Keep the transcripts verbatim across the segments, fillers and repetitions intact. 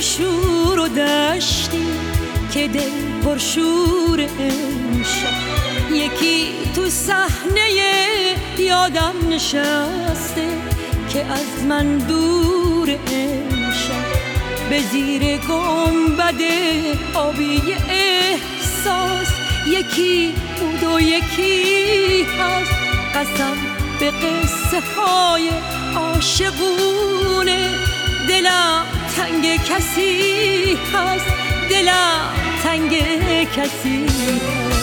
شور و دشتی که دل پرشور امشب، یکی تو صحنه یادم نشسته که از من دور امشب، به زیر گنبد آبی احساس یکی بود و یکی هست. قسم به قصه های عاشقونه، دلم تنگ کسی هست، دلم تنگ کسی هست.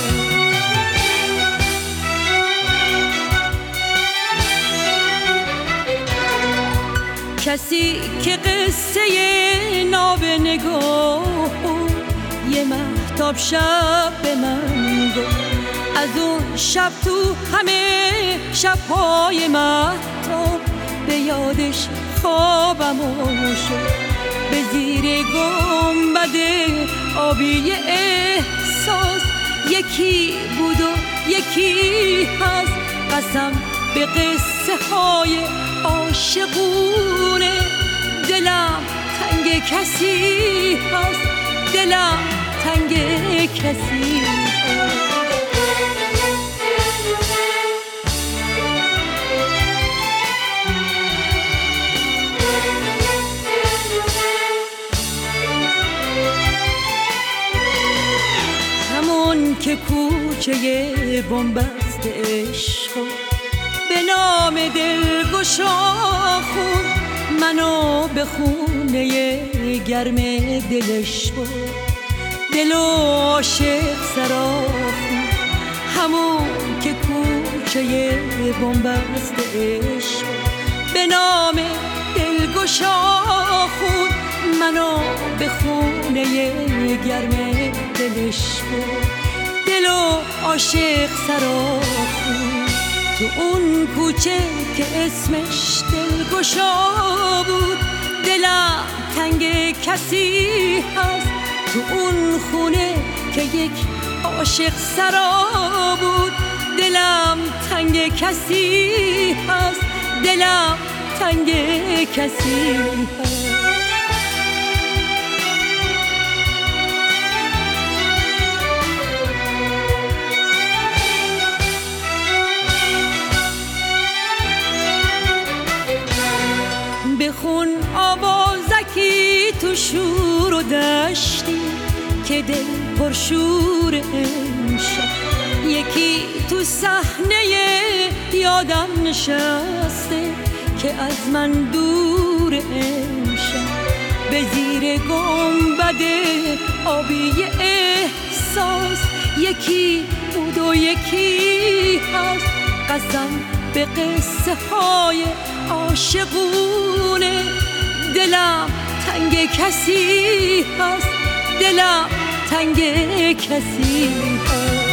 کسی که قصه ناب نگاه یه مهتاب شب به من گفت، از اون شب تو همه شب‌های مهتاب به یادش خوابم شد. به زیر گنبد آبی احساس یکی بود و یکی هست. قسم به قصه های عاشقونه، دلم تنگ کسی هست، دلم تنگ کسی هست. همون که کوچه بنبست عشق به نام دلگشا خون، منو به خونه گرم دلش برد، دل و عاشق سراخون. همون که کوچه بنبست عشق به نام دلگشا خون، منو به خونه گرم دلش برد، دل و عاشق سراخون. تو اون کوچه که اسمش دلگشا بود، دلم تنگ کسی هست. تو اون خونه که یک عاشق سرا بود، دلم تنگ کسی هست، دلم تنگ کسی هست. بخون آوازکی تو شور و دشتی که دل پرشور امشب، یکی تو صحنه یادم نشسته که از من دور امشب، به زیر گنبد آبی احساس یکی بود و یکی هست. قسم به قصه های عاشقونه، دلم تنگ کسی هست، دلم تنگ کسی هست.